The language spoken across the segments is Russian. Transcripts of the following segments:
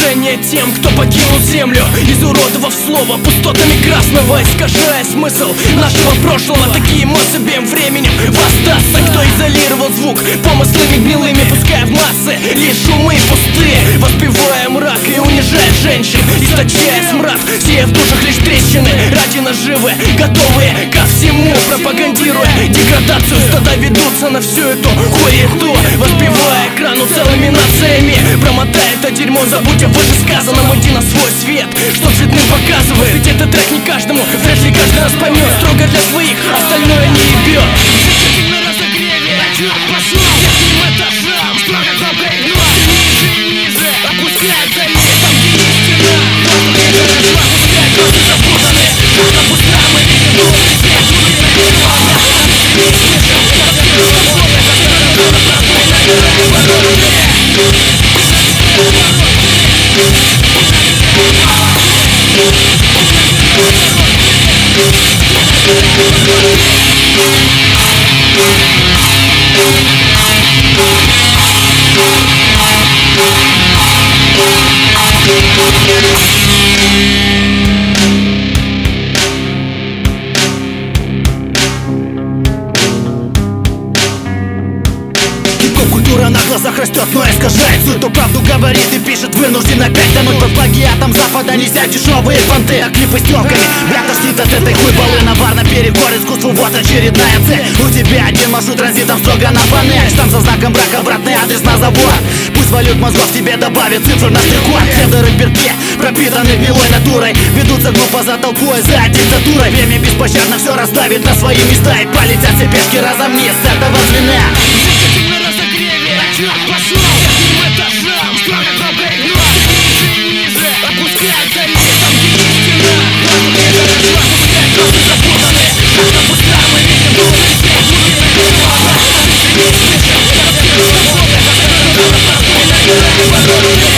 уважение тем, кто покинул землю, изуродовав слово пустотами красного, искажая смысл нашего прошлого. Такие мы собем временем воздастся. Кто изолировал звук помыслами гнилыми, пуская в массы лишь шумы пустые, воспевая мрак и унижая женщин, источая смрад, сея в душах лишь трещины ради наживы, готовые ко всему, пропагандируя деградацию. Стада ведутся на всю эту хуету, воспевая экрану целыми нациями. Промотай это дерьмо, забудь о вышесказанном, иди на свой свет, что цветным показывает. Ведь этот трек не каждому, вряд ли каждый нас поймет. Строго для своих, остальное не ебет. На разогреве, пошел верхним этажам, строго громко игнор. Ниже, опускает за лес, там где истина. Просто не дорожла, пускай просто запутаны. Что пуста, мы видим лунный свет, лунный Культура на глазах растет, но искажает суть. То правду говорит и пишет, вынужден опять тянуть под плагиатом Запада, неся дешевые понты, а клипы с тёлками. Бля, тошнит от этой хуйбалы, навар наперекор искусству, вот очередная цель. У тебя один маршрут транзитом строго на панель, штамп со знаком брак, обратный адрес на забор. Пусть валют мозгов тебе добавит цифр на стыку. Цедеры перки, пропитаны гнилой натурой, ведутся глупо за толпой, за диктатурой. Время беспощадно все расставит на свои места, и полетят все пешки разом вниз с этого звена. пошел верхним этажам, строго громко игнор. Ниже, опускает за лес, там где истина. Просто не дорожла, пускай просто запутаны. Что пуста, мы видим лунный свет, лунный прикрывала. Ты не слышишь, я всем свободы, мы набираем обороты.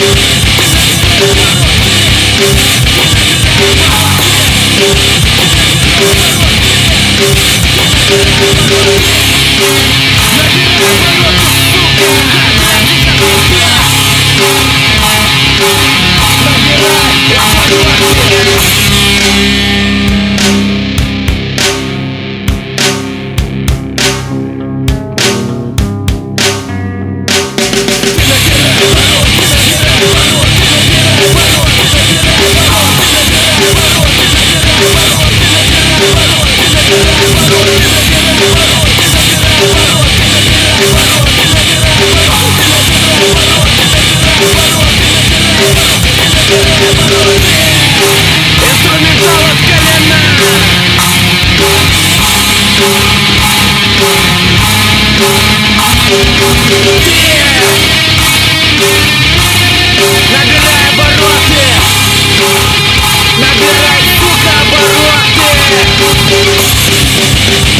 Инструментал от колена. Набирай обороты, набирай, сука, обороты.